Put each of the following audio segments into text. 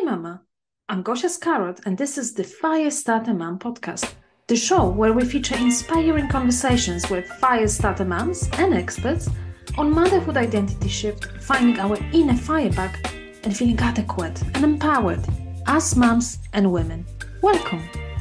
Mama. I'm Gosia Scarrott, and this is the Firestarter Mom podcast, the show where we feature inspiring conversations with Firestarter moms and experts on motherhood identity shift, finding our inner fire back, and feeling adequate and empowered as moms and women. Welcome.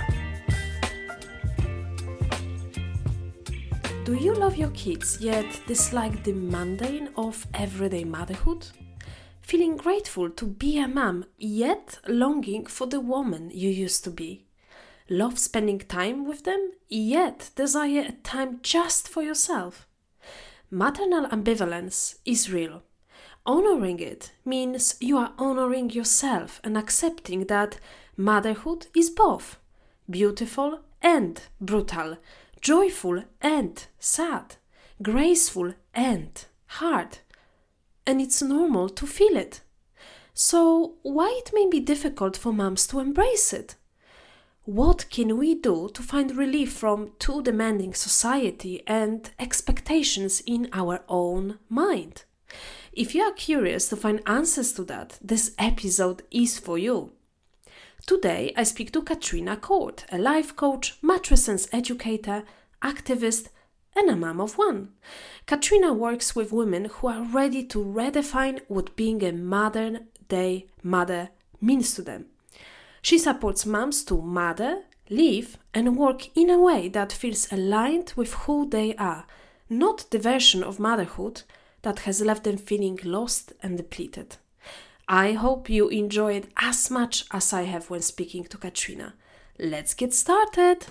Do you love your kids yet dislike the mundane of everyday motherhood? Feeling grateful to be a mom, yet longing for the woman you used to be. Love spending time with them, yet desire a time just for yourself. Maternal ambivalence is real. Honoring it means you are honoring yourself and accepting that motherhood is both beautiful and brutal, joyful and sad, graceful and hard. And it's normal to feel it. So why it may be difficult for moms to embrace it? What can we do to find relief from too demanding society and expectations in our own mind? If you are curious to find answers to that, this episode is for you. Today I speak to Katrina Court, a life coach, mattress sense educator, activist, and a mom of one. Katrina works with women who are ready to redefine what being a modern-day mother means to them. She supports moms to mother, live, and work in a way that feels aligned with who they are, not the version of motherhood that has left them feeling lost and depleted. I hope you enjoy it as much as I have when speaking to Katrina. Let's get started!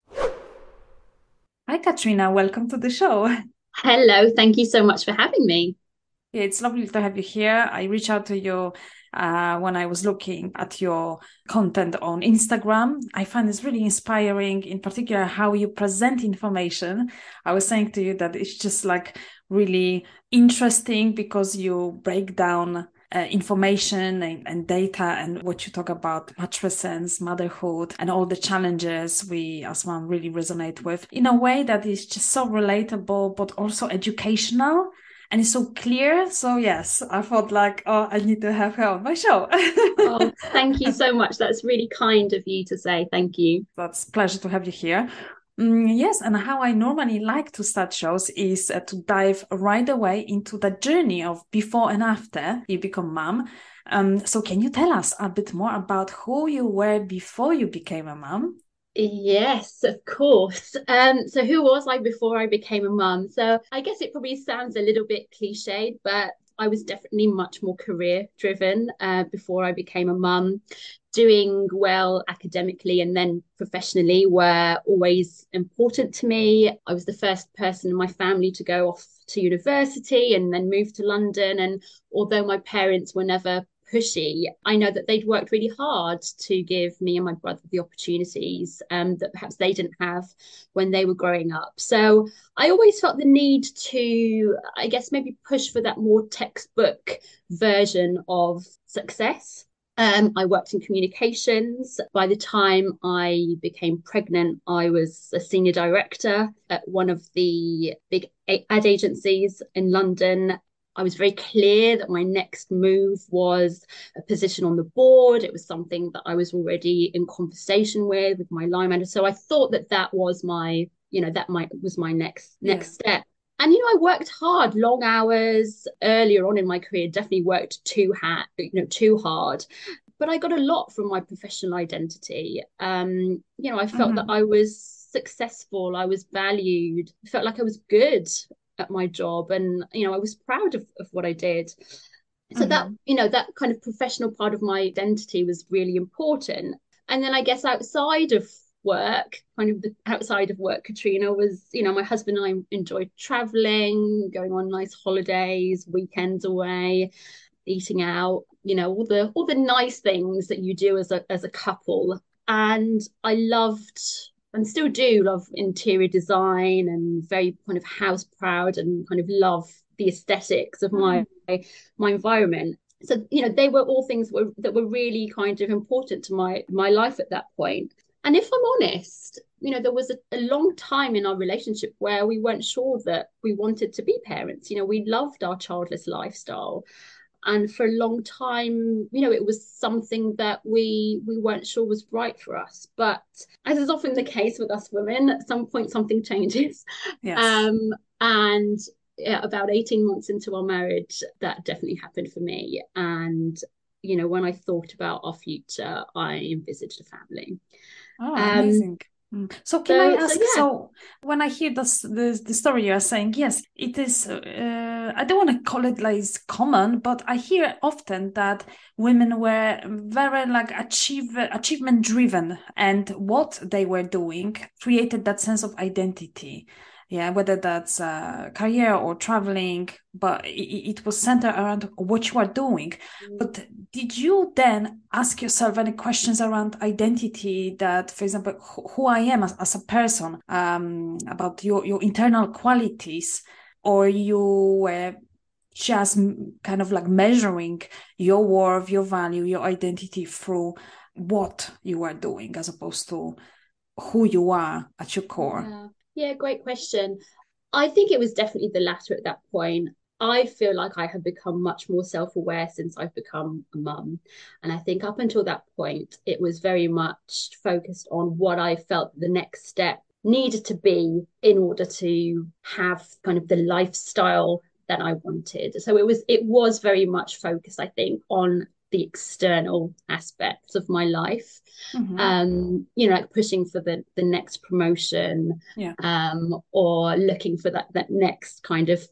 Hi, Katrina. Welcome to the show. Hello, thank you so much for having me. Yeah, it's lovely to have you here. I reached out to you when I was looking at your content on Instagram. I find it's really inspiring, in particular, how you present information. I was saying to you that it's just like really interesting because you break down information and data and what you talk about mattress sense, motherhood, and all the challenges we as mom really resonate with in a way that is just so relatable, but also educational. And it's so clear. So yes, I thought like, oh, I need to have her on my show. Oh, thank you so much. That's really kind of you to say. Thank you. That's a pleasure to have you here. Yes, and how I normally like to start shows is to dive right away into the journey of before and after you become mom. So can you tell us a bit more about who you were before you became a mom? Yes, of course. So who was I before I became a mum? So I guess it probably sounds a little bit cliched, but I was definitely much more career driven before I became a mum. Doing well academically and then professionally were always important to me. I was the first person in my family to go off to university and then move to London. And although my parents were never pushy, I know that they'd worked really hard to give me and my brother the opportunities that perhaps they didn't have when they were growing up. So I always felt the need to, I guess, maybe push for that more textbook version of success. I worked in communications. By the time I became pregnant, I was a senior director at one of the big ad agencies in London. I was very clear that my next move was a position on the board. It was something that I was already in conversation with my line manager. So I thought that that was my, was my Yeah. next step. And I worked hard, long hours earlier on in my career. Definitely worked too hard. But I got a lot from my professional identity. I felt that Mm-hmm. I was successful, I was valued, I felt like I was good at my job, and I was proud of what I did. So that Mm-hmm. that kind of professional part of my identity was really important. And then I guess outside of work, kind of the outside of work, Katrina, was, my husband and I enjoyed traveling, going on nice holidays, weekends away, eating out, all the nice things that you do as a couple. And I loved and still do love interior design and very kind of house proud and kind of love the aesthetics of my environment. So they were all things that were really kind of important to my life at that point. And if I'm honest, there was a long time in our relationship where we weren't sure that we wanted to be parents. We loved our childless lifestyle. And for a long time, it was something that we weren't sure was right for us. But as is often the case with us women, at some point something changes. Yes. Um, and yeah, about 18 months into our marriage, that definitely happened for me. And when I thought about our future, I envisaged a family. Oh, Um, amazing. So can I so ask, yeah, so when I hear the story you are saying, yes, it is, I don't want to call it like it's common, but I hear often that women were very like achievement driven, and what they were doing created that sense of identity. Yeah, whether that's career or traveling, but it was centered around what you are doing. But did you then ask yourself any questions around identity that, for example, who I am as a person, about your internal qualities, or you were just kind of like measuring your worth, your value, your identity through what you are doing as opposed to who you are at your core? yeah, great question. I think it was definitely the latter at that point. I feel like I have become much more self-aware since I've become a mum. And I think up until that point, it was very much focused on what I felt the next step needed to be in order to have kind of the lifestyle that I wanted. So it was very much focused, I think, on the external aspects of my life. Mm-hmm. Like pushing for the next promotion, Yeah. or looking for that next kind of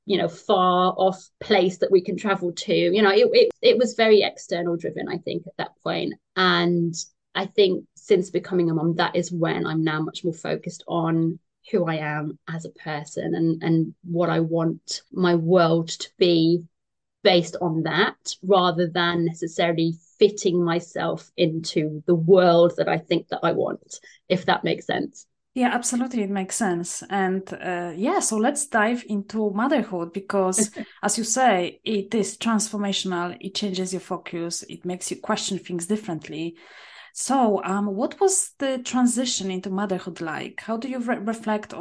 far off place that we can travel to. It was very external driven, I think, at that point. And I think since becoming a mum, that is when I'm now much more focused on who I am as a person, and what I want my world to be based on that, rather than necessarily fitting myself into the world that I think that I want, if that makes sense. Yeah, absolutely. It makes sense. And yeah, so let's dive into motherhood because, as you say, it is transformational. It changes your focus. It makes you question things differently. So, what was the transition into motherhood like? How do you reflect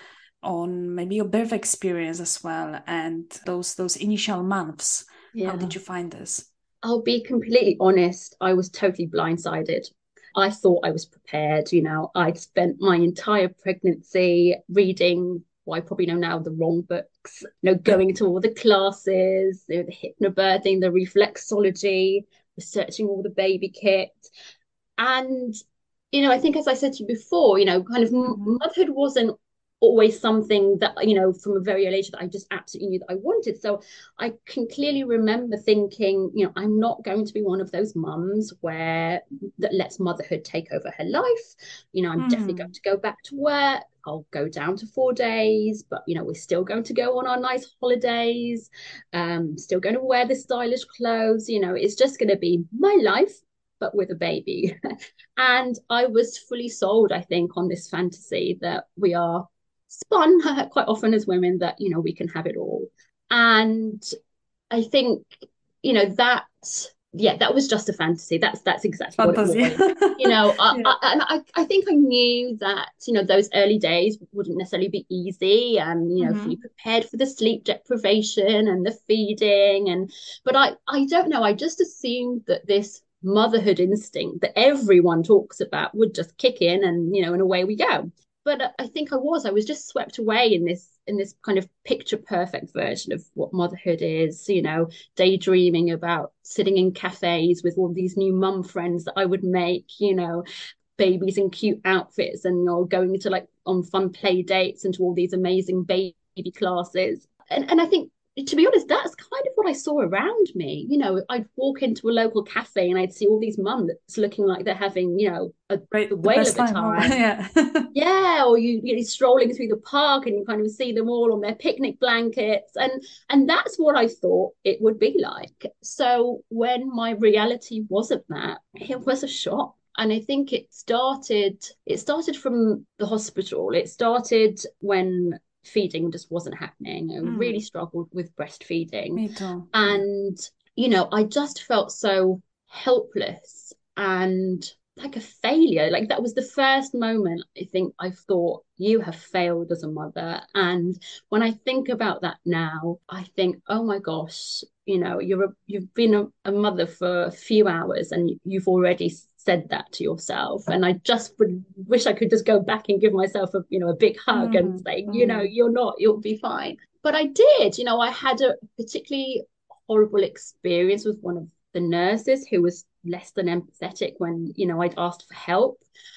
on maybe your birth experience as well and those initial months? How Yeah. did you find this? I'll be completely honest, I was totally blindsided. I thought I was prepared. I'd spent my entire pregnancy reading what I probably know now the wrong books, going to all the classes, the hypnobirthing, the reflexology, researching all the baby kit. And, I think, as I said to you before, kind of Mhm. motherhood wasn't always something that, from a very early age that I just absolutely knew that I wanted. So I can clearly remember thinking, I'm not going to be one of those mums where that lets motherhood take over her life. I'm definitely going Mm. to go back to work. I'll go down to 4 days, but we're still going to go on our nice holidays. Still going to wear the stylish clothes. It's just going to be my life, but with a baby. And I was fully sold, I think, on this fantasy that we are spun quite often as women, that, we can have it all. And I think, that, yeah, that was just a fantasy. That's exactly what it Fantasy. was. Yeah. I think I knew that, those early days wouldn't necessarily be easy, and, fully Mhm. prepared for the sleep deprivation and the feeding. But I don't know. I just assumed that this motherhood instinct that everyone talks about would just kick in, and away we go. But I think I was just swept away in this kind of picture perfect version of what motherhood is, daydreaming about sitting in cafes with all these new mum friends that I would make, babies in cute outfits, and going to, like, on fun play dates and to all these amazing baby classes. And I think, to be honest, that's kind of what I saw around me. I'd walk into a local cafe and I'd see all these mums looking like they're having, the Great. The whale best of a time. time. Yeah. Yeah, or you're strolling through the park and you kind of see them all on their picnic blankets, and that's what I thought it would be like. So when my reality wasn't that, it was a shock. And I think it started from the hospital. It started when feeding just wasn't happening. I really Mm, struggled with breastfeeding. me too. Yeah. And, I just felt so helpless and like a failure. Like, that was the first moment I think I thought, you have failed as a mother. And when I think about that now, I think, oh my gosh, you've been a mother for a few hours and you've already said that to yourself. And I just would wish I could just go back and give myself a big hug and Mm, say, mm. you'll be fine. But I did. I had a particularly horrible experience with one of the nurses who was less than empathetic when, I'd asked for help.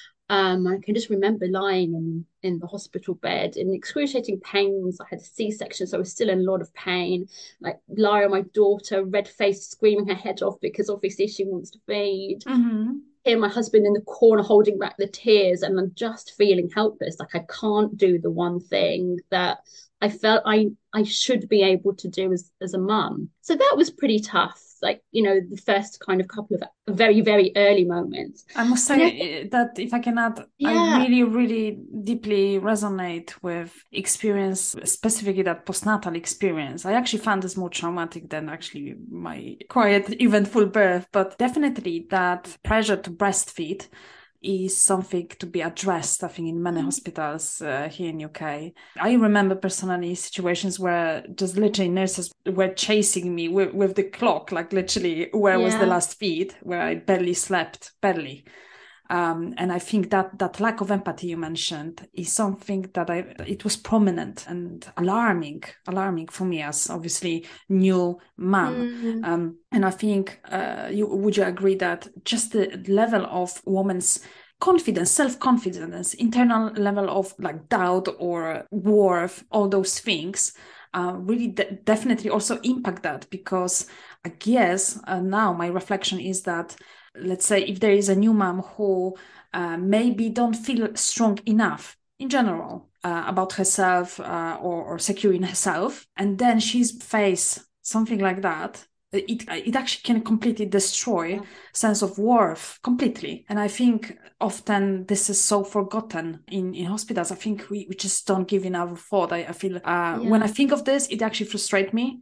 I can just remember lying in the hospital bed in excruciating pains. I had a C-section, so I was still in a lot of pain. Like Lara, my daughter, red faced, screaming her head off because obviously she wants to feed. Mm-hmm. Here, my husband in the corner holding back the tears, and I'm just feeling helpless. Like I can't do the one thing that I felt I should be able to do as a mum. So that was pretty tough. Like, the first kind of couple of very, very early moments. I must And I think, say that if I can add, I yeah, really, really deeply resonate with experience, specifically that postnatal experience. I actually found this more traumatic than actually my quiet, eventful birth, but definitely that pressure to breastfeed is something to be addressed, I think, in many hospitals here in UK. I remember personally situations where just literally nurses were chasing me with the clock, like literally where was the yeah, last feed, where I barely slept, barely. And I think that lack of empathy you mentioned is something that it was prominent and alarming for me as obviously new mom. mm, And I think would you agree that just the level of woman's confidence, self-confidence, internal level of like doubt or worth, all those things really definitely also impact that because I guess now my reflection is that let's say if there is a new mom who maybe don't feel strong enough in general about herself or secure in herself, and then she's face something like that, it actually can completely destroy sense of worth completely. And I think often this is so forgotten in hospitals. I think we just don't give enough thought. I feel when I yeah. think of this, it actually frustrates me.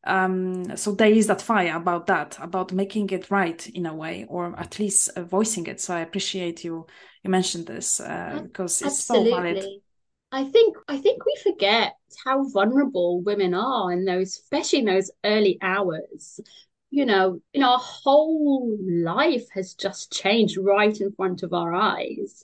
So there is that fire about that, about making it right in a way, or at least voicing it. So I appreciate you mentioned this because it's so valid. Absolutely. I think we forget how vulnerable women are in those, especially in those early hours. Our whole life has just changed right in front of our eyes.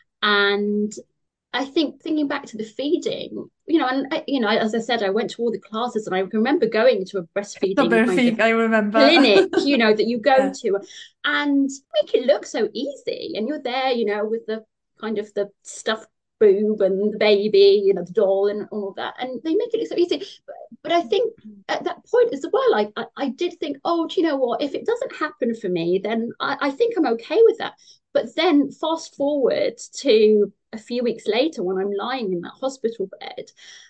And I think thinking back to the feeding, as I said, I went to all the classes and I remember going to a The breastfeeding kind of birthing, I remember. clinic, that you go Yeah. to and make it look so easy. And you're there, with the kind of the stuffed boob and the baby, the doll and all of that. And they make it look so easy. But I think at that point as well, I did think, oh, do you know what? If it doesn't happen for me, then I think I'm okay with that. But then fast forward to a few weeks later when I'm lying in that hospital bed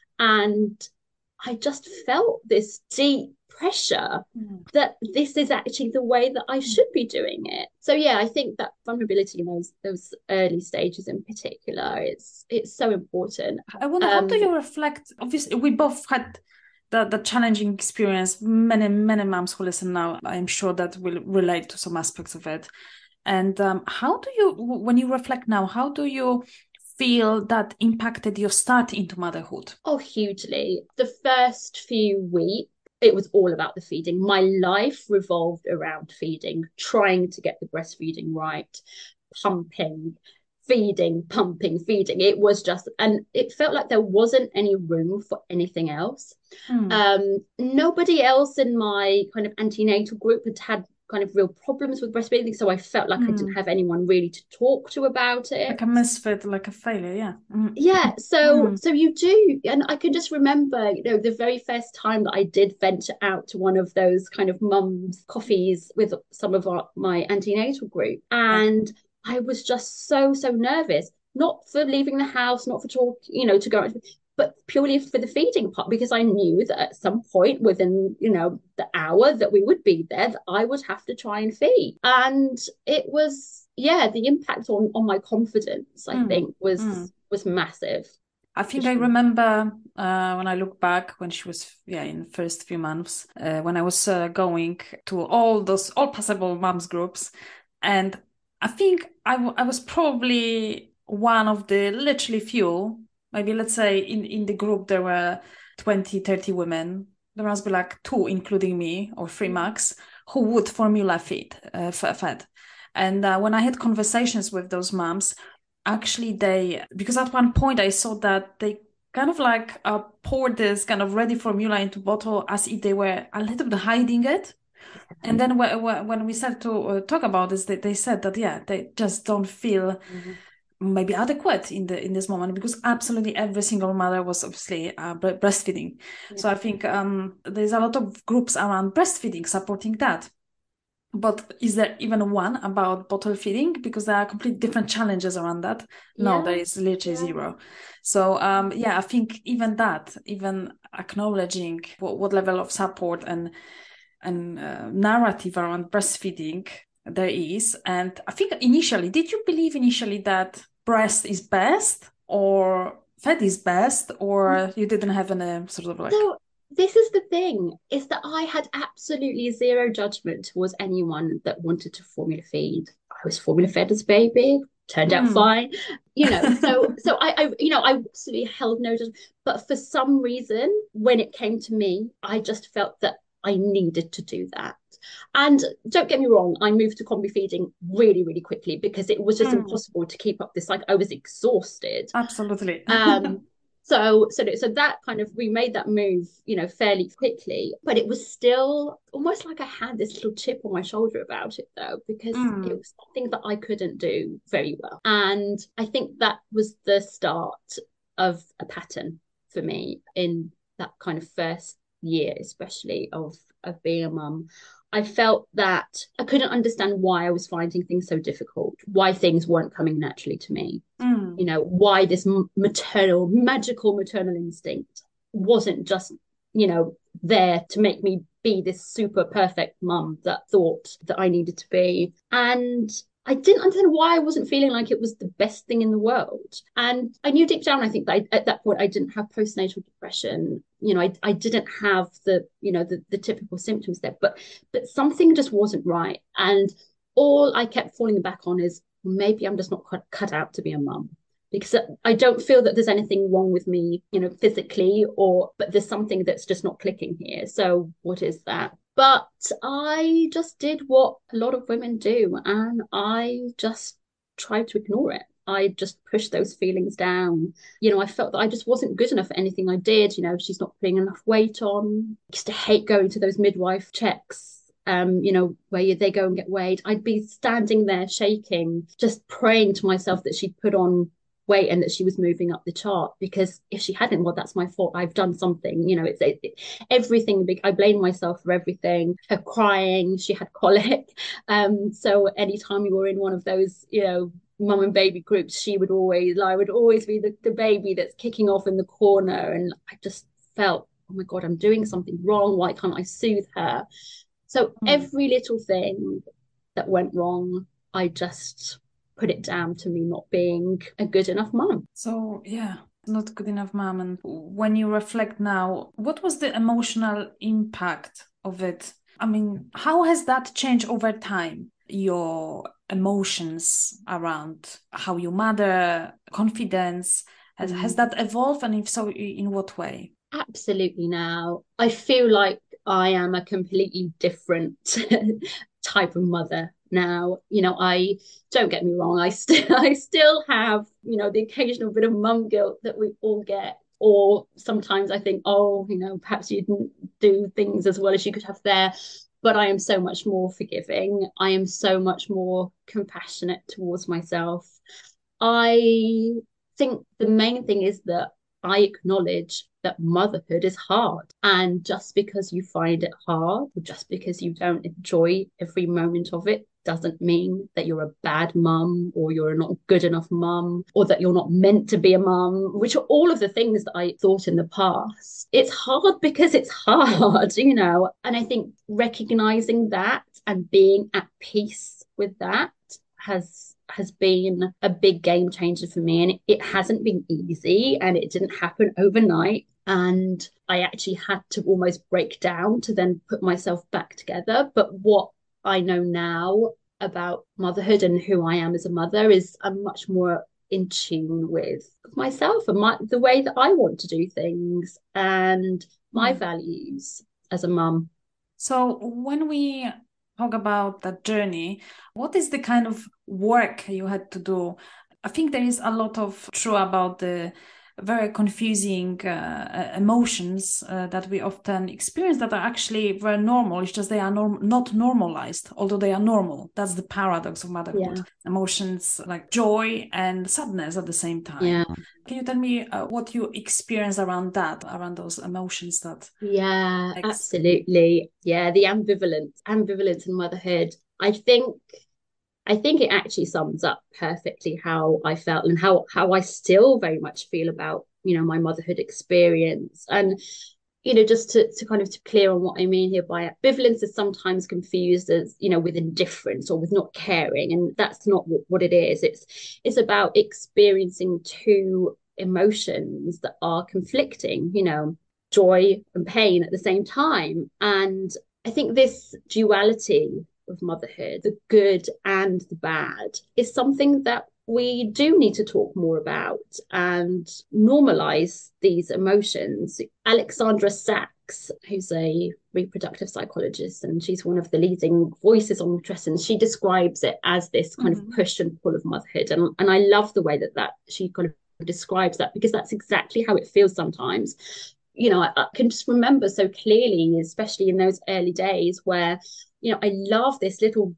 and I just felt this deep pressure Mm. that this is actually the way that I should be doing it. So yeah, I think that vulnerability in those early stages in particular, it's so important. I wonder, how do Um, you reflect? Obviously, we both had the challenging experience. Many moms who listen now, I'm sure that will relate to some aspects of it. And how do you, when you reflect now, how do you feel that impacted your start into motherhood? oh, hugely. The first few weeks, it was all about the feeding. My life revolved around feeding, trying to get the breastfeeding right, pumping, feeding, pumping, feeding. It was just, and it felt like there wasn't any room for anything else. Mm. Nobody else in my kind of antenatal group had kind of real problems with breastfeeding, so I felt like I didn't Mm. have anyone really to talk to about it. Like a misfit, like a failure, yeah. Mm. Yeah, so Mm. so you do, and I can just remember, the very first time that I did venture out to one of those kind of mums coffees with some of my antenatal group, Yeah. and I was just so nervous, not for leaving the house, not for talk, to go, but purely for the feeding part, because I knew that at some point within, the hour that we would be there, that I would have to try and feed, and it was, yeah, the impact on my confidence, I Mm. think, was Mm. was massive I for think I sure. remember when I look back when she was, yeah, in the first few months, when I was going to all possible moms groups. And I think I was probably one of the literally few, maybe let's say in the group there were 20, 30 women. there must be like two, including me, or three max, who would formula fed. And when I had conversations with those moms, actually because at one point I saw that they kind of like poured this kind of ready formula into bottle as if they were a little bit hiding it. And then when we started to talk about this, they said that, yeah, they just don't feel Mhm. maybe adequate in this moment, because absolutely every single mother was obviously breastfeeding. Yeah. So I think there's a lot of groups around breastfeeding supporting that. But is there even one about bottle feeding? Because there are completely different challenges around that. No, there Yeah. is literally Yeah. zero. So yeah, I think even that, even acknowledging what level of support and narrative around breastfeeding there is. And I think did you believe initially that breast is best or fed is best, or you didn't have any sort of like, So this is the thing, is that I had absolutely zero judgment towards anyone that wanted to formula feed. I was formula fed as a baby, turned out hmm. fine, you know. So I absolutely held no judgment. But for some reason, when it came to me, I just felt that I needed to do that. And don't get me wrong, I moved to combi feeding really, really quickly because it was just Hmm. impossible to keep up this. Like I was exhausted. Absolutely. Um, so that kind of we made that move, you know, fairly quickly, but it was still almost like I had this little chip on my shoulder about it though, because it Mm, was something that I couldn't do very well. And I think that was the start of a pattern for me in that kind of first year, especially of being a mum. I felt that I couldn't understand why I was finding things so difficult, why things weren't coming naturally to me, you mm, know, why this maternal, magical maternal instinct wasn't just, you know, there to make me be this super perfect mum that thought that I needed to be. And I didn't understand why I wasn't feeling like it was the best thing in the world. And I knew deep down, I think that at that point, I didn't have postnatal depression. You know, I didn't have the typical symptoms there, but something just wasn't right. And all I kept falling back on is maybe I'm just not cut out to be a mum, because I don't feel that there's anything wrong with me, you know, physically, but there's something that's just not clicking here. So what is that? But I just did what a lot of women do, and I just tried to ignore it. I just pushed those feelings down. You know, I felt that I just wasn't good enough for anything I did. You know, she's not putting enough weight on. I used to hate going to those midwife checks, you know, where they go and get weighed. I'd be standing there shaking, just praying to myself that she'd put on weight and that she was moving up the chart, because if she hadn't, well, that's my fault. I've done something, you know. Everything. I blame myself for everything. Her crying, she had colic, so anytime we were in one of those, you know, mum and baby groups, I would always be the baby that's kicking off in the corner, and I just felt, oh my god, I'm doing something wrong. Why can't I soothe her? So mm. every little thing that went wrong, I just put it down to me not being a good enough mum. So yeah, not good enough mom. And when you reflect now, what was the emotional impact of it? I mean, how has that changed over time? Your emotions around how you mother, confidence, has Mm. that evolved? And if so, in what way? Absolutely now. I feel like I am a completely different type of mother now. You know, I don't get me wrong, I still have, you know, the occasional bit of mum guilt that we all get. Or sometimes I think, oh, you know, perhaps you didn't do things as well as you could have there. But I am so much more forgiving. I am so much more compassionate towards myself. I think the main thing is that I acknowledge that motherhood is hard. And just because you find it hard, or just because you don't enjoy every moment of it, doesn't mean that you're a bad mum, or you're not good enough mum, or that you're not meant to be a mum, which are all of the things that I thought in the past. It's hard because it's hard, you know. And I think recognizing that and being at peace with that has been a big game changer for me. And it hasn't been easy, and it didn't happen overnight. And I actually had to almost break down to then put myself back together. But what I know now about motherhood and who I am as a mother is I'm much more in tune with myself and the way that I want to do things. And my values as a mum. So when we talk about that journey, what is the kind of work you had to do? I think there is a lot of true about the very confusing emotions that we often experience that are actually very normal. It's just they are not normalized, although they are normal. That's the paradox of motherhood. Yeah. Emotions like joy and sadness at the same time. Yeah. Can you tell me what you experienced around that, around those emotions that... Yeah, absolutely. Yeah, the ambivalence in motherhood. I think it actually sums up perfectly how I felt and how I still very much feel about, my motherhood experience. And, just to kind of to clear on what I mean here by ambivalence is sometimes confused as, with indifference or with not caring. And that's not what it is. It's about experiencing two emotions that are conflicting, joy and pain at the same time. And I think this duality of motherhood, the good and the bad, is something that we do need to talk more about and normalize these emotions. Alexandra Sachs, who's a reproductive psychologist, and she's one of the leading voices on nutrition, she describes it as this kind of push and pull of motherhood. And I love the way that she kind of describes that, because that's exactly how it feels sometimes. I can just remember so clearly, especially in those early days where, I love this little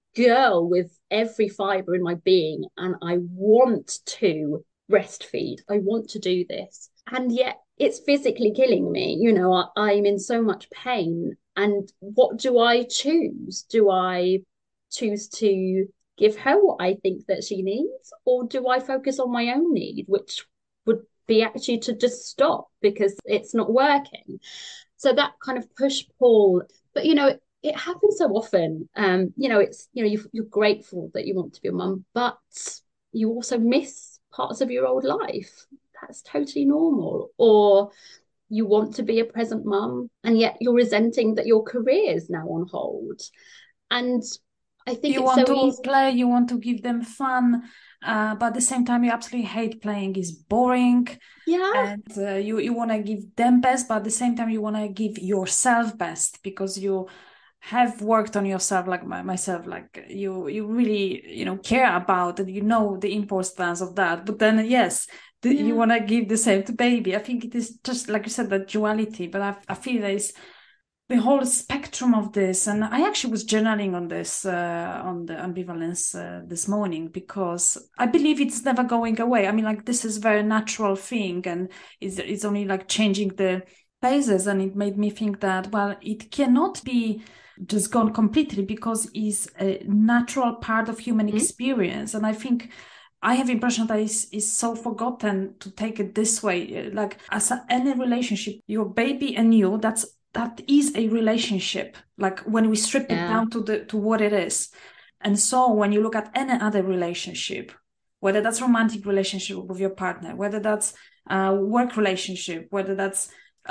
girl with every fiber in my being, and I want to breastfeed. I want to do this. And yet it's physically killing me. I'm in so much pain. And what do I choose? Do I choose to give her what I think that she needs? Or do I focus on my own need, which would be actually to just stop because it's not working? So that kind of push pull. But it happens so often. It's you're grateful that you want to be a mum, but you also miss parts of your old life. That's totally normal. Or you want to be a present mum, and yet you're resenting that your career is now on hold. And I think you it's want so to easy. play, you want to give them fun, but at the same time you absolutely hate playing. Is boring. Yeah. And you want to give them best, but at the same time you want to give yourself best, because you have worked on yourself, like myself, like you really care about and the importance of that. But then yes, you want to give the same to baby. I think it is just like you said, that duality. But I feel there is the whole spectrum of this. And I actually was journaling on this, on the ambivalence this morning, because I believe it's never going away. I mean, like, this is a very natural thing, and it's only like changing the phases. And it made me think that, well, it cannot be just gone completely, because it's a natural part of human experience. And I think I have the impression that is so forgotten to take it this way. Like, as any relationship, your baby and you, that is a relationship, like when we strip it down to what it is. And so when you look at any other relationship, whether that's romantic relationship with your partner, whether that's work relationship, whether that's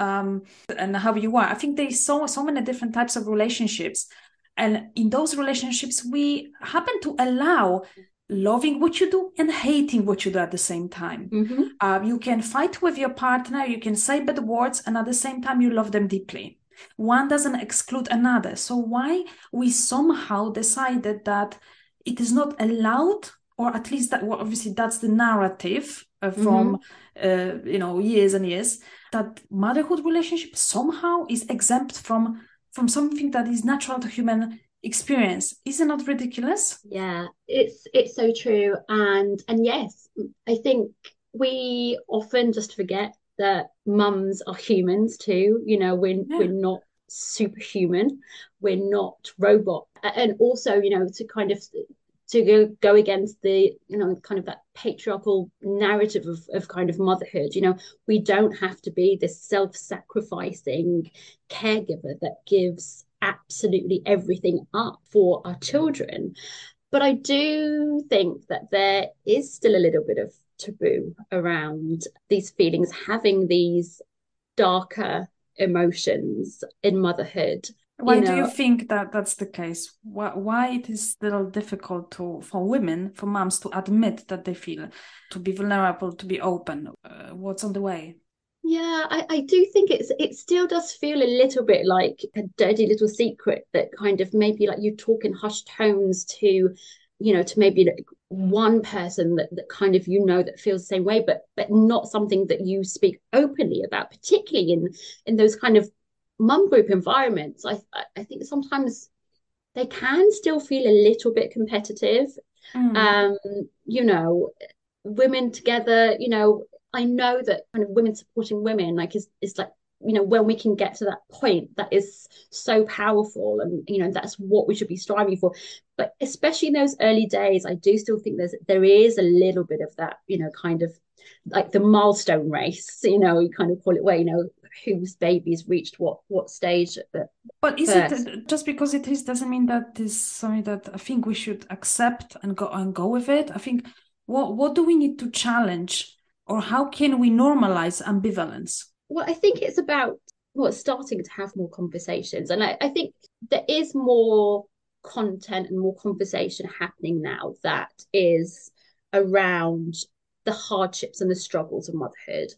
and how you are, I think there's so many different types of relationships. And in those relationships, we happen to allow loving what you do and hating what you do at the same time. You can fight with your partner, you can say bad words, and at the same time you love them deeply. One doesn't exclude another. So why we somehow decided that it is not allowed, or at least that, well, obviously that's the narrative from years and years, that motherhood relationship somehow is exempt from something that is natural to human experience. Isn't that ridiculous? Yeah, it's so true. And yes, I think we often just forget that mums are humans too. We're not superhuman, we're not robot. And also, to kind of go against the kind of that patriarchal narrative of kind of motherhood. We don't have to be this self-sacrificing caregiver that gives absolutely everything up for our children. But I do think that there is still a little bit of taboo around these feelings, having these darker emotions in motherhood. Why do you think that that's the case? Why it is still difficult for women, for moms, to admit that they feel, to be vulnerable, to be open? What's on the way? Yeah, I do think it still does feel a little bit like a dirty little secret that kind of maybe like you talk in hushed tones to, to maybe like one person that kind of that feels the same way, but not something that you speak openly about, particularly in those kind of mum group environments. I think sometimes they can still feel a little bit competitive. Mm. Um, you know, women together, I know that kind of women supporting women like is like, when we can get to that point, that is so powerful, and that's what we should be striving for. But especially in those early days, I do still think there is a little bit of that, kind of like the milestone race, you kind of call it, where whose baby's reached what stage at But is it first. just because it is doesn't mean that this is something that I think we should accept and go with it? I think what do we need to challenge, or how can we normalize ambivalence? Well, I think it's about starting to have more conversations. And I think there is more content and more conversation happening now that is around the hardships and the struggles of motherhood.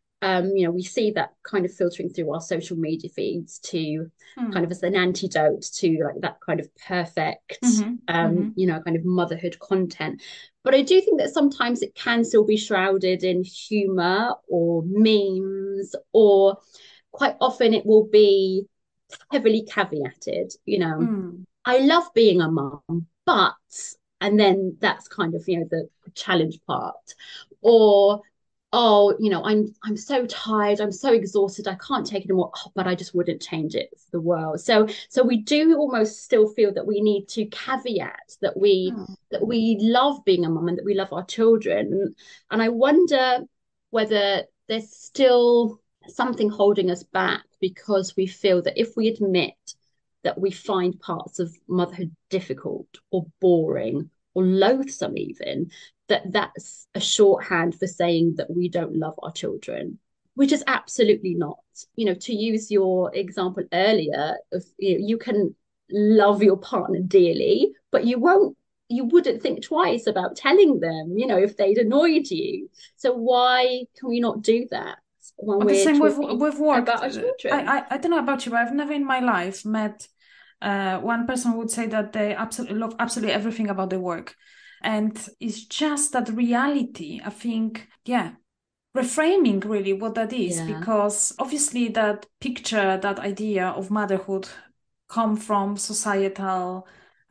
We see that kind of filtering through our social media feeds to kind Mm. of as an antidote to like that kind of perfect, Mm-hmm. Mm-hmm. kind of motherhood content. But I do think that sometimes it can still be shrouded in humor or memes, or quite often it will be heavily caveated. Mm. I love being a mom, but, and then that's kind of, the challenge part. Or, oh, I'm so tired, I'm so exhausted, I can't take it anymore. Oh, but I just wouldn't change it for the world. So we do almost still feel that we need to caveat Mm. that we love being a mom and that we love our children. And I wonder whether there's still something holding us back because we feel that if we admit that we find parts of motherhood difficult or boring or loathsome, even, that's a shorthand for saying that we don't love our children, which is absolutely not. To use your example earlier of, you can love your partner dearly, but you wouldn't think twice about telling them, if they'd annoyed you. So why can we not do that when But the we're same talking with work. about our children? I don't know about you, but I've never in my life met one person who would say that they absolutely love absolutely everything about their work. And it's just that reality, I think, yeah, reframing really what that is, Yeah. because obviously that picture, that idea of motherhood come from societal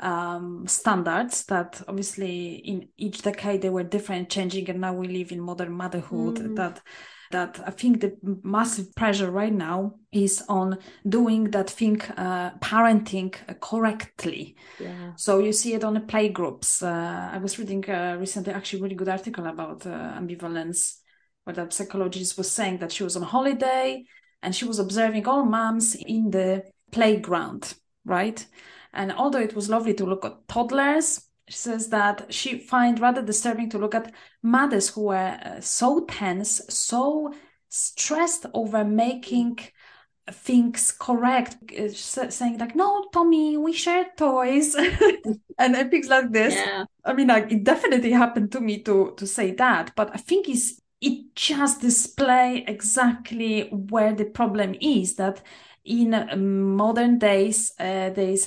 standards that obviously in each decade they were different, changing, and now we live in modern motherhood. Mm. That I think the massive pressure right now is on doing that thing, parenting correctly. Yeah. So you see it on the play groups. I was reading recently actually a really good article about ambivalence, where the psychologist was saying that she was on holiday and she was observing all moms in the playground, right? And although it was lovely to look at toddlers, she says that she find rather disturbing to look at mothers who were so tense, so stressed over making things correct, saying like, "No, Tommy, we share toys," and things like this. Yeah. I mean, like it definitely happened to me to say that, but I think it just display exactly where the problem is. That in modern days, there's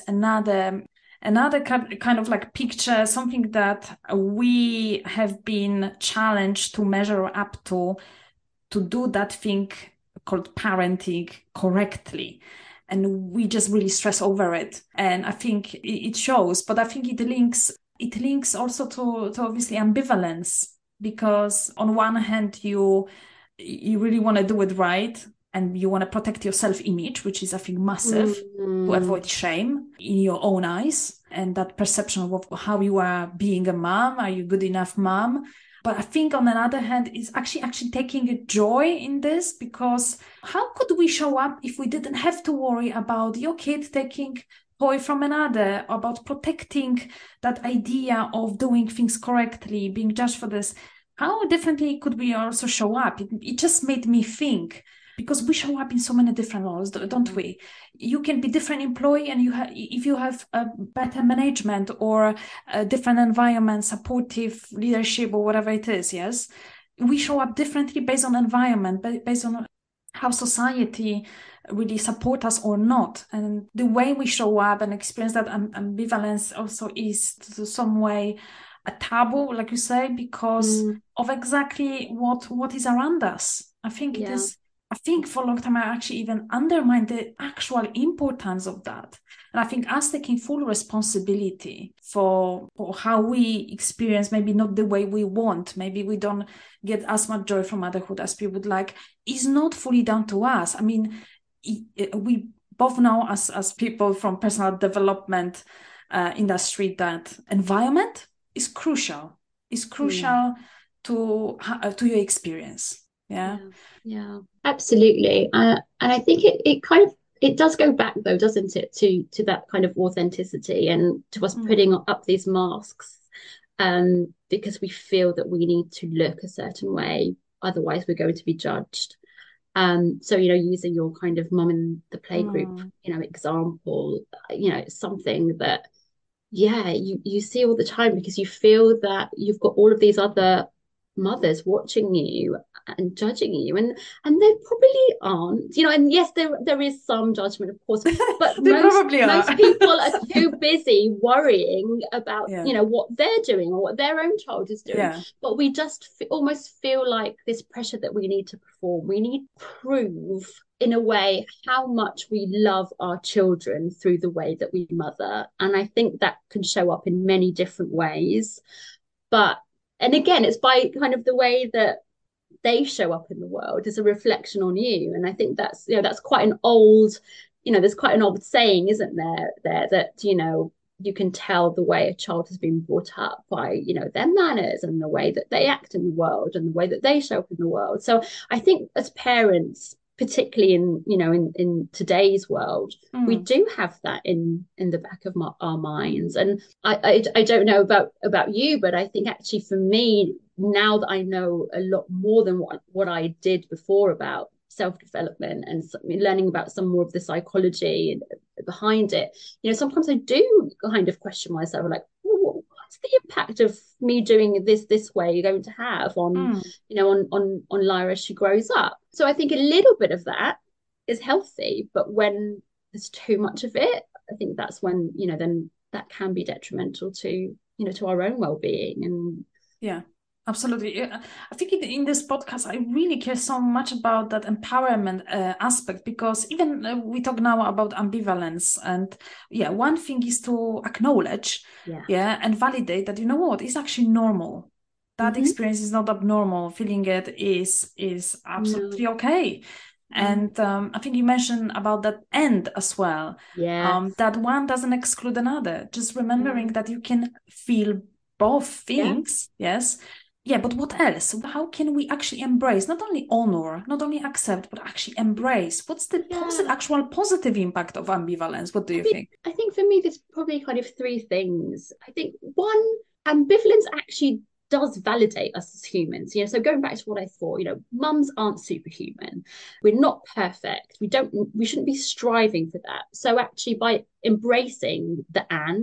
another kind of like picture, something that we have been challenged to measure up to do that thing called parenting correctly. And we just really stress over it. And I think it shows, but I think it links also to obviously ambivalence, because on one hand you really want to do it right and you want to protect your self-image, which is I think massive, to Mm. avoid shame in your own eyes and that perception of how you are being a mom. Are you good enough mom? But I think on the other hand, is actually taking a joy in this, because how could we show up if we didn't have to worry about your kid taking toy from another, about protecting that idea of doing things correctly, being judged for this? How differently could we also show up? It just made me think, because we show up in so many different roles, don't we? You can be different employee, and if you have a better management or a different environment, supportive leadership or whatever it is, yes, we show up differently based on environment, based on how society really support us or not. And the way we show up and experience that ambivalence also is to some way a taboo, like you say, because of exactly what is around us. I think it is. I think for a long time I actually even undermined the actual importance of that. And I think us taking full responsibility for how we experience, maybe not the way we want, maybe we don't get as much joy from motherhood as we would like, is not fully down to us. I mean, we both know as people from personal development industry that environment is crucial. It's crucial to your experience. Yeah, absolutely. And I think it kind of it does go back though, doesn't it, to that kind of authenticity and to us putting up these masks, because we feel that we need to look a certain way, otherwise we're going to be judged. So using your kind of mum in the playgroup, example, it's something that you see all the time, because you feel that you've got all of these other mothers watching you and judging you, and they probably aren't, and yes, there is some judgment, of course, but most people are too busy worrying about what they're doing or what their own child is doing. But we just almost feel like this pressure that we need to perform, we need to prove in a way how much we love our children through the way that we mother. And I think that can show up in many different ways, and again, it's by kind of the way that they show up in the world as a reflection on you. And I think that's quite an old, there's quite an old saying, isn't there, that you can tell the way a child has been brought up by their manners and the way that they act in the world and the way that they show up in the world. So I think as parents, particularly in today's world, we do have that in the back of our minds. And I don't know about you, but I think actually for me, now that I know a lot more than what I did before about self-development and learning about some more of the psychology behind it, sometimes I do kind of question myself, like, what's the impact of me doing this way going to have on on Lyra as she grows up? So I think a little bit of that is healthy, but when there's too much of it, I think that's when then that can be detrimental to to our own well-being. And absolutely. I think in this podcast, I really care so much about that empowerment aspect, because even we talk now about ambivalence, and one thing is to acknowledge and validate that, what is actually normal. That experience is not abnormal. Feeling it is absolutely okay. And I think you mentioned about that end as well. That one doesn't exclude another. Just remembering that you can feel both things. But what else? How can we actually embrace, not only honor, not only accept, but actually embrace? What's the actual positive impact of ambivalence? What do you think? I think for me, there's probably kind of three things. I think one, ambivalence actually does validate us as humans. So going back to what I thought, mums aren't superhuman. We're not perfect. We shouldn't be striving for that. So actually by embracing the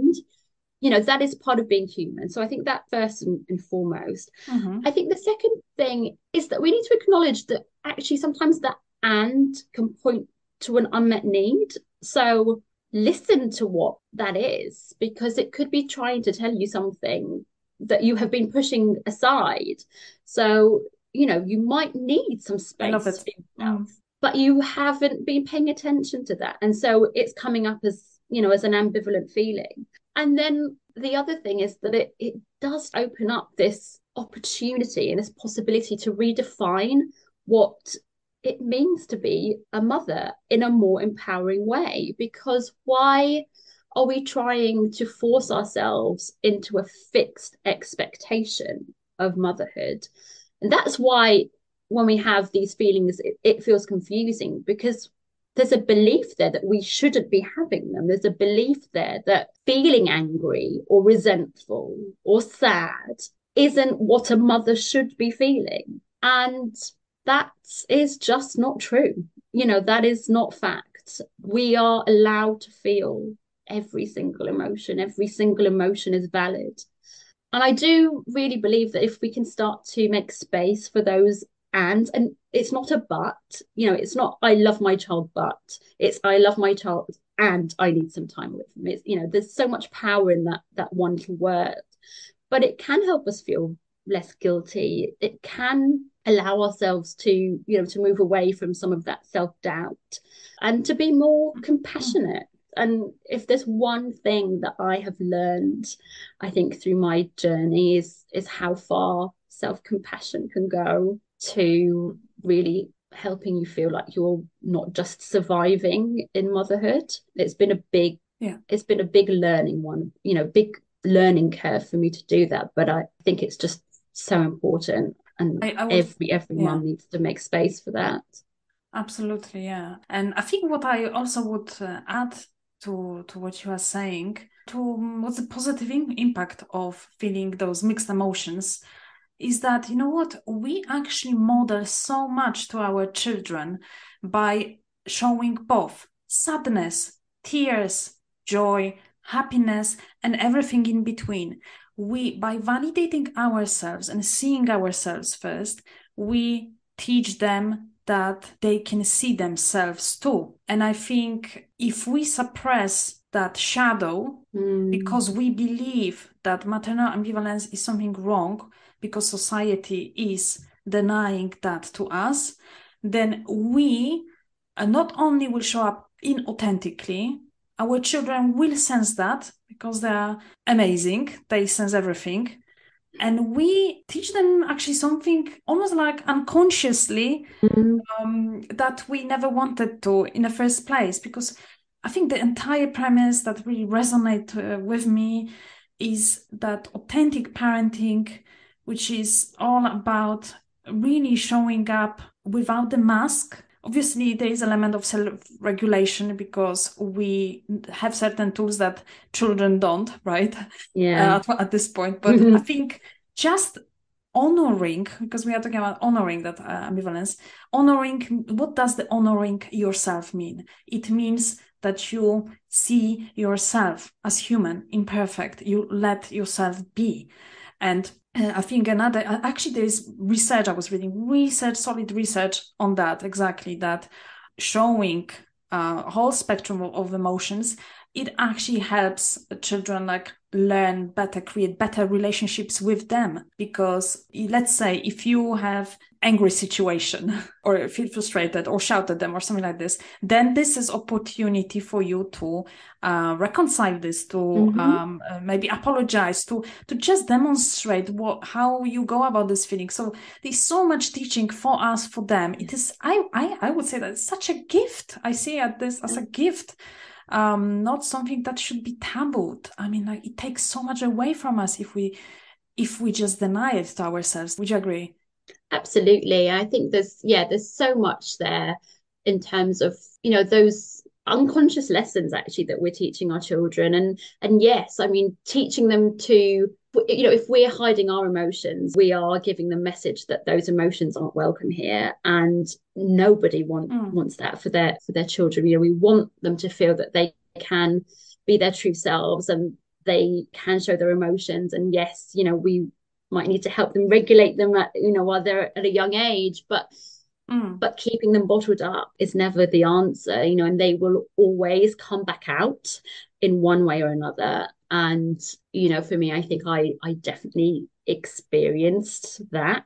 that is part of being human. So I think that first and foremost. I think the second thing is that we need to acknowledge that actually sometimes that and can point to an unmet need. So listen to what that is, because it could be trying to tell you something that you have been pushing aside. So, you might need some space for yourself, but you haven't been paying attention to that. And so it's coming up as, as an ambivalent feeling. And then the other thing is that it does open up this opportunity and this possibility to redefine what it means to be a mother in a more empowering way. Because why are we trying to force ourselves into a fixed expectation of motherhood? And that's why when we have these feelings, it feels confusing, because there's a belief there that we shouldn't be having them. There's a belief there that feeling angry or resentful or sad isn't what a mother should be feeling. And that is just not true. That is not fact. We are allowed to feel every single emotion. Every single emotion is valid. And I do really believe that if we can start to make space for those and it's not a but, it's not I love my child, but it's I love my child and I need some time with them. It's, there's so much power in that one little word, but it can help us feel less guilty. It can allow ourselves to move away from some of that self-doubt and to be more compassionate. And if there's one thing that I have learned, I think through my journey is how far self-compassion can go to really helping you feel like you're not just surviving in motherhood. It's been a big learning one, big learning curve for me to do that. But I think it's just so important, and every mum needs to make space for that. Absolutely, yeah. And I think what I also would add to what you are saying, to what's the positive impact of feeling those mixed emotions, is that, you know what, we actually model so much to our children by showing both sadness, tears, joy, happiness, and everything in between. By validating ourselves and seeing ourselves first, we teach them that they can see themselves too. And I think if we suppress that shadow because we believe that maternal ambivalence is something wrong, because society is denying that to us, then we not only will show up inauthentically, our children will sense that because they are amazing, they sense everything. And we teach them actually something almost like unconsciously that we never wanted to in the first place. Because I think the entire premise that really resonates with me is that authentic parenting, which is all about really showing up without the mask. Obviously, there is an element of self-regulation because we have certain tools that children don't, right? Yeah. At this point. But I think just honoring, because we are talking about honoring that ambivalence, what does the honoring yourself mean? It means that you see yourself as human, imperfect. You let yourself be. And I think actually there is research, I was reading solid research on that, exactly, that showing a whole spectrum of emotions, it actually helps children learn better, create better relationships with them. Because let's say if you have angry situation or feel frustrated or shout at them or something like this, then this is opportunity for you to reconcile this, to maybe apologize, to just demonstrate how you go about this feeling. So there's so much teaching for us, for them. It is, I would say that it's such a gift. I see this as a gift. Not something that should be tabooed. I mean, it takes so much away from us if we just deny it to ourselves. Would you agree? Absolutely. I think there's so much there in terms of, those unconscious lessons actually that we're teaching our children. And yes, I mean, teaching them to, if we're hiding our emotions, we are giving them message that those emotions aren't welcome here. And nobody wants that for their children. We want them to feel that they can be their true selves and they can show their emotions. And yes, we might need to help them regulate them while they're at a young age, but keeping them bottled up is never the answer, and they will always come back out in one way or another. And for me, I think I definitely experienced that,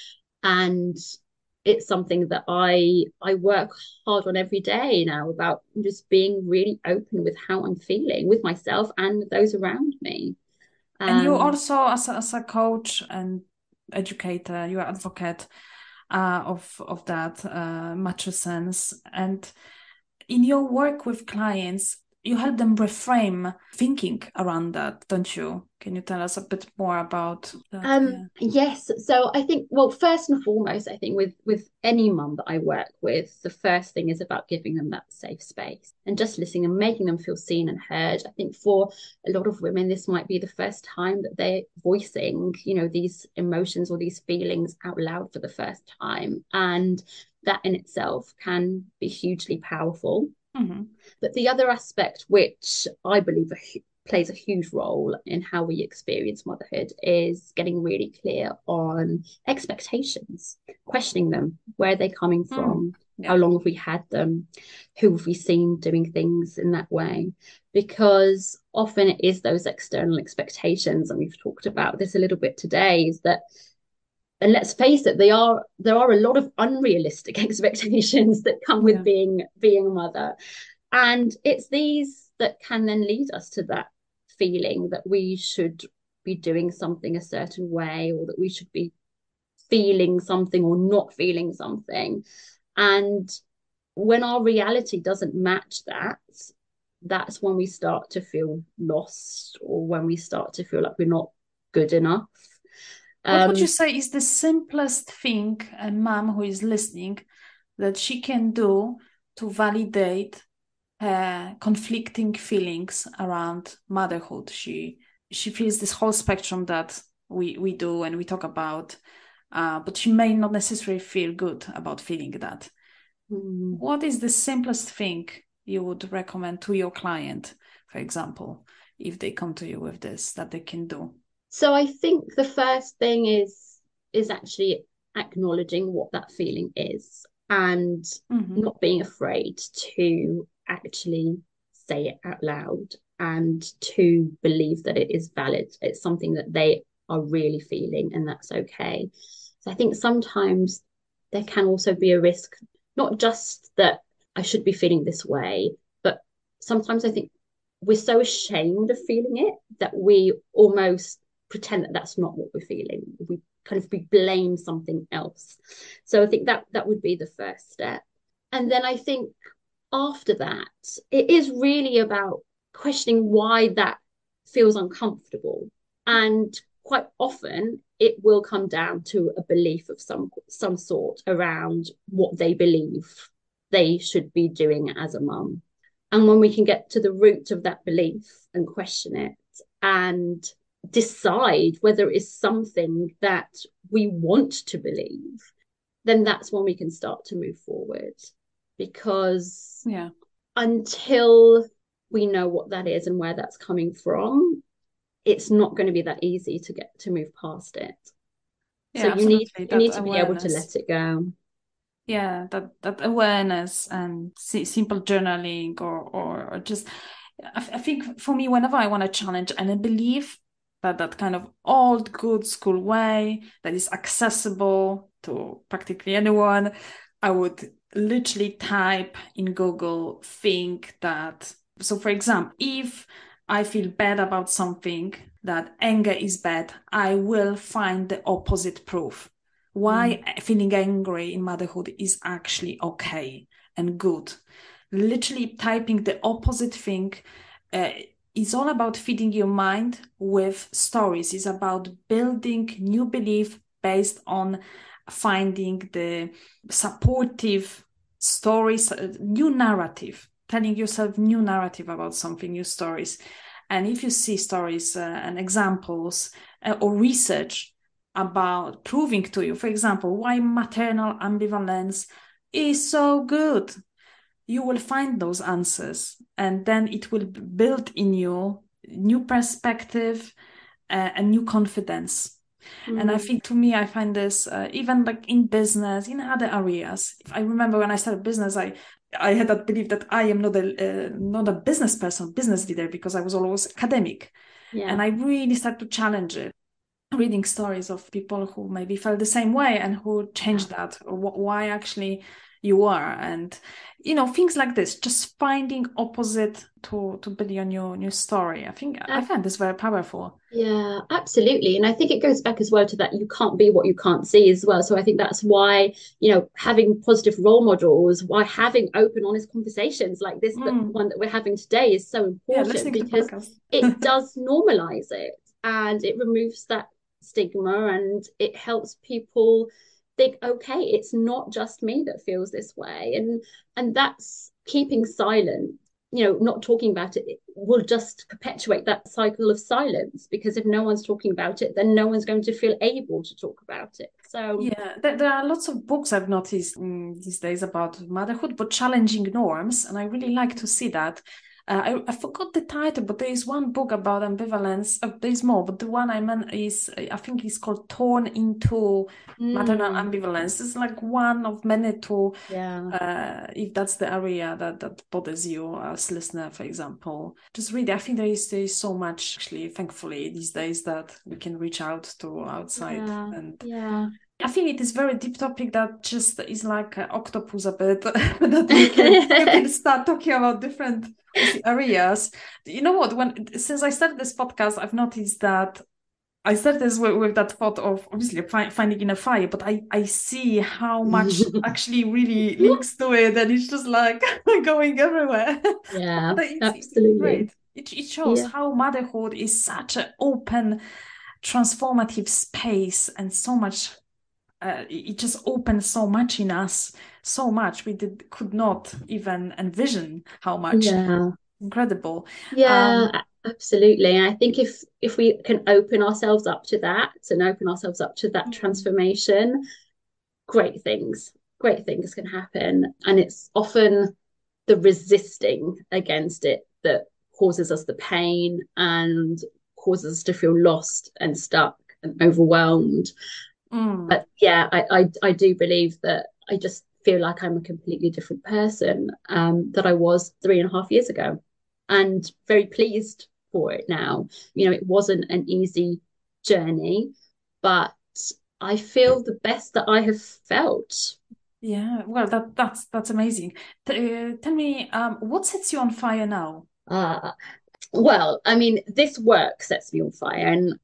and it's something that I work hard on every day now, about just being really open with how I'm feeling with myself and with those around me. And you also, as a coach and educator, you are advocate of that mature sense. And in your work with clients, you help them reframe thinking around that, don't you? Can you tell us a bit more about that? Yes. So I think, well, first and foremost, I think with any mum that I work with, the first thing is about giving them that safe space and just listening and making them feel seen and heard. I think for a lot of women, this might be the first time that they're voicing, these emotions or these feelings out loud for the first time. And that in itself can be hugely powerful. But the other aspect, which I believe plays a huge role in how we experience motherhood, is getting really clear on expectations. questioning them. Where are they coming from? Yeah. How long have we had them? Who have we seen doing things in that way? Because often it is those external expectations, and we've talked about this a little bit today, is that, and let's face it, there are a lot of unrealistic expectations that come with being a mother. And it's these that can then lead us to that feeling that we should be doing something a certain way, or that we should be feeling something or not feeling something. And when our reality doesn't match that, that's when we start to feel lost, or when we start to feel like we're not good enough. What would you say is the simplest thing a mom who is listening that she can do to validate her conflicting feelings around motherhood? She feels this whole spectrum that we do and we talk about, but she may not necessarily feel good about feeling that. What is the simplest thing you would recommend to your client, for example, if they come to you with this, that they can do? So I think the first thing is actually acknowledging what that feeling is, and not being afraid to actually say it out loud, and to believe that it is valid. It's something that they are really feeling, and that's okay. So I think sometimes there can also be a risk, not just that I should be feeling this way, but sometimes I think we're so ashamed of feeling it that we almost pretend that that's not what we're feeling. We blame something else. So I think that would be the first step. And then I think after that, it is really about questioning why that feels uncomfortable. And quite often it will come down to a belief of some sort around what they believe they should be doing as a mum. And when we can get to the root of that belief and question it and decide whether it is something that we want to believe, then that's when we can start to move forward. Because until we know what that is and where that's coming from, it's not going to be that easy to move past it. So you need to be able to let it go. Yeah, that awareness and simple journaling or just, I think for me, whenever I want to challenge and I believe that kind of old good school way that is accessible to practically anyone, I would literally type in Google, think that. So for example, if I feel bad about something, that anger is bad, I will find the opposite proof. Why feeling angry in motherhood is actually okay and good. Literally typing the opposite thing is all about feeding your mind with stories. It's about building new belief based on finding the supportive stories, new narrative, telling yourself new narrative about something, new stories. And if you see stories and examples or research about proving to you, for example, why maternal ambivalence is so good, you will find those answers, and then it will build in you new perspective and new confidence. And I think, to me, I find this even like in business, in other areas. I remember when I started business, I had that belief that I am not a business person, business leader, because I was always academic. And I really started to challenge it, reading stories of people who maybe felt the same way and who changed that, or why actually you are, and things like this, just finding opposite to build your new story. I find this very powerful. Yeah, absolutely. And I think it goes back as well to that you can't be what you can't see as well. So I think that's why, having positive role models, why having open, honest conversations like this, the one that we're having today, is so important, because it does normalize it, and it removes that stigma, and it helps people think, okay, it's not just me that feels this way. And that's keeping silent, not talking about it will just perpetuate that cycle of silence, because if no one's talking about it, then no one's going to feel able to talk about it. So there are lots of books I've noticed these days about motherhood, but challenging norms, and I really like to see that. I forgot the title, but there is one book about ambivalence. There's more, but the one I meant is, I think it's called Torn into Maternal Ambivalence. It's like one of many to, if that's the area that bothers you as listener, for example. Just read it. I think there is so much, actually, thankfully, these days that we can reach out to outside. I think it is very deep topic that just is like an octopus a bit, that we can start talking about different areas. You know what? Since I started this podcast, I've noticed that I started this with that thought of obviously finding in a fire, but I see how much actually really links to it, and it's just like going everywhere. Yeah, It's absolutely. great. It shows how motherhood is such an open, transformative space, and so much. It just opened so much in us, so much we could not even envision how much. Incredible. Absolutely. And I think if we can open ourselves up to that and open ourselves up to that transformation, great things can happen. And it's often the resisting against it that causes us the pain and causes us to feel lost and stuck and overwhelmed. But I do believe that I just feel like I'm a completely different person that I was 3.5 years ago, and very pleased for it now. It wasn't an easy journey, but I feel the best that I have felt. Yeah, well, that's amazing. Tell me, what sets you on fire now? Well, I mean, this work sets me on fire, and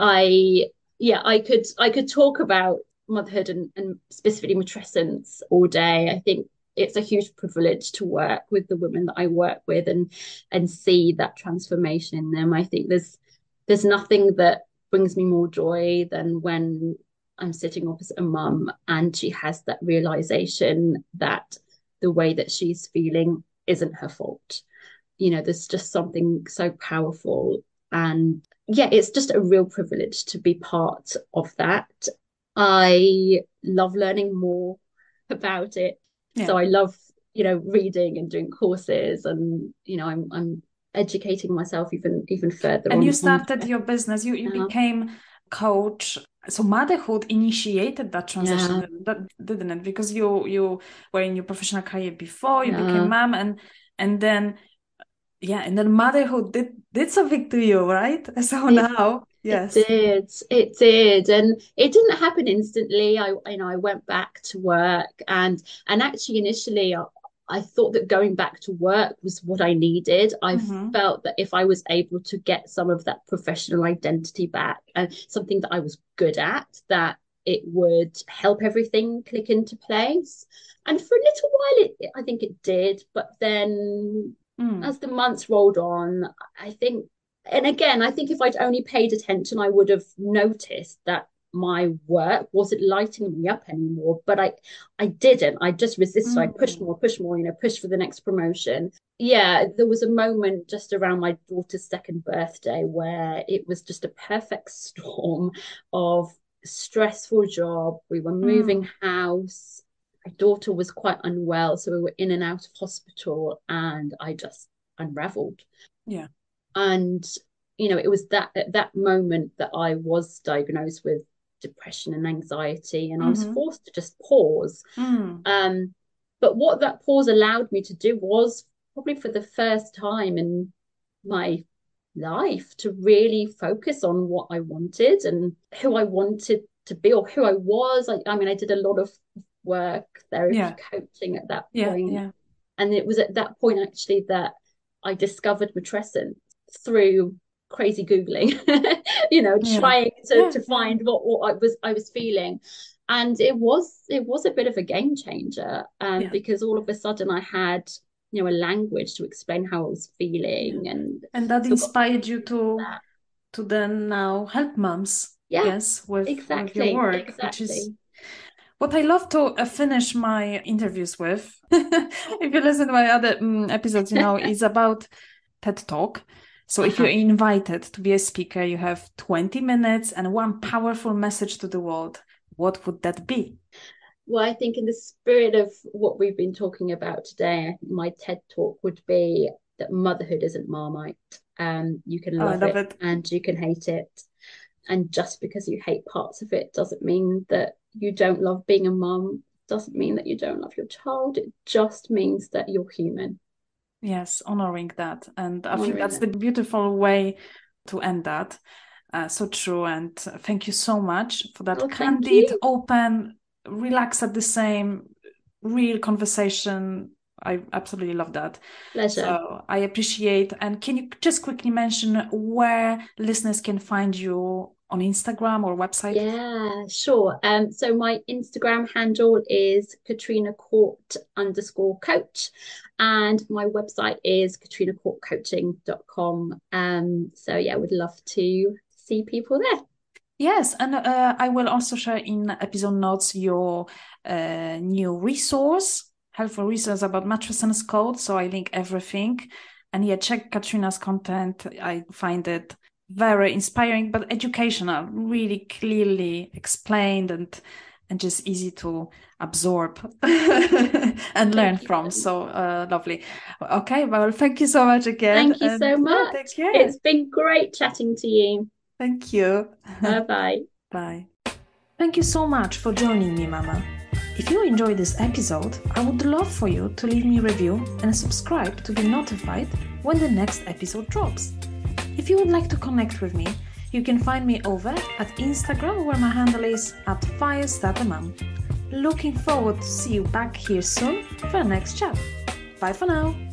I could talk about motherhood and specifically matrescence all day. I think it's a huge privilege to work with the women that I work with and see that transformation in them. I think there's nothing that brings me more joy than when I'm sitting opposite a mum and she has that realization that the way that she's feeling isn't her fault. There's just something so powerful. And it's just a real privilege to be part of that. I love learning more about it. So I love, reading and doing courses, and, I'm educating myself even further. And you started your business, you became coach. So motherhood initiated that transition, didn't it? Because you were in your professional career before, you became mom, and then motherhood did something to you, right? So now, yes, it did, and it didn't happen instantly. I went back to work, and actually initially I thought that going back to work was what I needed. I felt that if I was able to get some of that professional identity back and something that I was good at, that it would help everything click into place. And for a little while, I think it did, but then as the months rolled on, I think if I'd only paid attention, I would have noticed that my work wasn't lighting me up anymore. But I didn't. I just resisted. I pushed more, pushed for the next promotion. There was a moment just around my daughter's 2nd birthday where it was just a perfect storm of stressful job. We were moving house. My daughter was quite unwell, so we were in and out of hospital, and I just unraveled. And it was at that moment that I was diagnosed with depression and anxiety, and I was forced to just pause. But what that pause allowed me to do was probably for the first time in my life to really focus on what I wanted and who I wanted to be, or who I was. I mean, I did a lot of work, therapy, coaching at that point. And it was at that point actually that I discovered matrescence through crazy Googling, trying to find what I was feeling. And it was a bit of a game changer, because all of a sudden I had a language to explain how I was feeling, and that inspired you to then now help moms. With your work, which is what I love to finish my interviews with. If you listen to my other episodes, is about TED Talk. So if you're invited to be a speaker, you have 20 minutes and one powerful message to the world. What would that be? Well, I think in the spirit of what we've been talking about today, my TED Talk would be that motherhood isn't Marmite. You can I love love it it. and you can hate it. And just because you hate parts of it doesn't mean that you don't love being a mum, doesn't mean that you don't love your child. It just means that you're human. Yes, honoring that. And I think Honoring that's that. the beautiful way to end that. So true. And thank you so much for that Oh, thank candid, you. open, relaxed at the same, real conversation. I absolutely love that. Pleasure. So I appreciate. And can you just quickly mention where listeners can find you on Instagram or website? Yeah, sure. So my Instagram handle is katrinacourt_coach, and my website is katrinacourtcoaching.com. So yeah, would love to see people there. Yes, and I will also share in episode notes your new resource, helpful resource about mattress and code. So I link everything. And yeah, check Katrina's content. I find it very inspiring, but educational, really clearly explained and just easy to absorb and learn from. So lovely. Okay, well, thank you so much again. Thank you so And much. take care. It's been great chatting to you. Thank you. Bye-bye. Bye. Thank you so much for joining me, Mama. If you enjoyed this episode, I would love for you to leave me a review and subscribe to be notified when the next episode drops. If you would like to connect with me, you can find me over at Instagram, where my handle is @firestartermom. Looking forward to see you back here soon for our next chat. Bye for now.